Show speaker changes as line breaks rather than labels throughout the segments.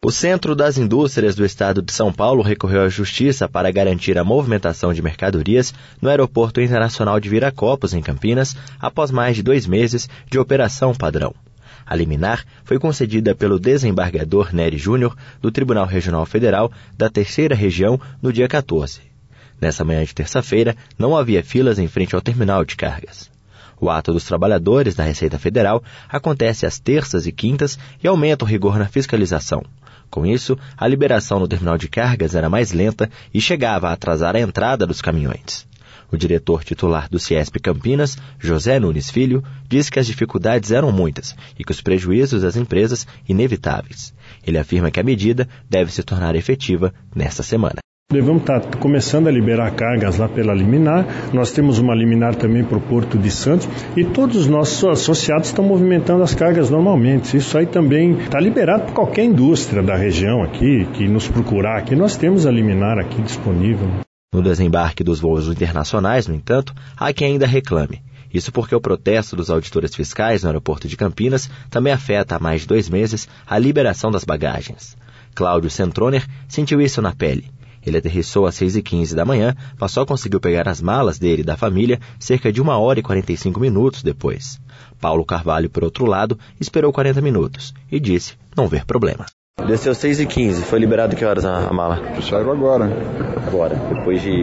O Centro das Indústrias do Estado de São Paulo recorreu à Justiça para garantir a movimentação de mercadorias no Aeroporto Internacional de Viracopos, em Campinas, após mais de 2 meses de operação padrão. A liminar foi concedida pelo desembargador Nery Júnior, do Tribunal Regional Federal da 3ª Região, no dia 14. Nessa manhã de terça-feira, não havia filas em frente ao terminal de cargas. O ato dos trabalhadores da Receita Federal acontece às terças e quintas e aumenta o rigor na fiscalização. Com isso, a liberação no terminal de cargas era mais lenta e chegava a atrasar a entrada dos caminhões. O diretor titular do CIESP Campinas, José Nunes Filho, diz que as dificuldades eram muitas e que os prejuízos às empresas inevitáveis. Ele afirma que a medida deve se tornar efetiva nesta semana.
Vamos estar começando a liberar cargas lá pela liminar. Nós temos uma liminar também para o Porto de Santos e todos os nossos associados estão movimentando as cargas normalmente. Isso aí também está liberado por qualquer indústria da região aqui, que nos procurar aqui. Nós temos a liminar aqui disponível.
No desembarque dos voos internacionais, no entanto, há quem ainda reclame. Isso porque o protesto dos auditores fiscais no aeroporto de Campinas também afeta há mais de 2 meses a liberação das bagagens. Cláudio Centroner sentiu isso na pele. Ele aterrissou às 6h15 da manhã, mas só conseguiu pegar as malas dele e da família cerca de 1h e 45 minutos depois. Paulo Carvalho, por outro lado, esperou 40 minutos e disse não ver problema. Desceu 6h15, foi liberado que horas a mala?
Saiu agora.
Agora, depois de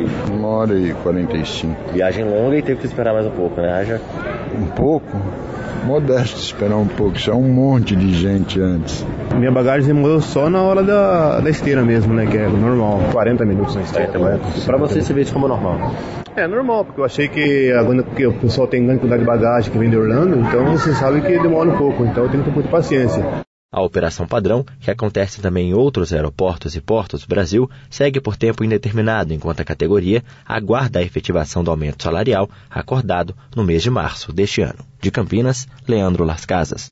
1h45.
Viagem longa e teve que esperar mais um pouco, né? Haja...
Um pouco? Modesto esperar um pouco, isso é um monte de gente antes.
Minha bagagem demorou só na hora da esteira mesmo, né, que é normal, 40 minutos na esteira.
Para você vê isso como normal?
É normal, porque eu achei que agora que o pessoal tem grande quantidade de bagagem que vem de Orlando, então você sabe que demora um pouco, então eu tenho que ter muita paciência.
A operação padrão, que acontece também em outros aeroportos e portos do Brasil, segue por tempo indeterminado, enquanto a categoria aguarda a efetivação do aumento salarial acordado no mês de março deste ano. De Campinas, Leandro Las Casas.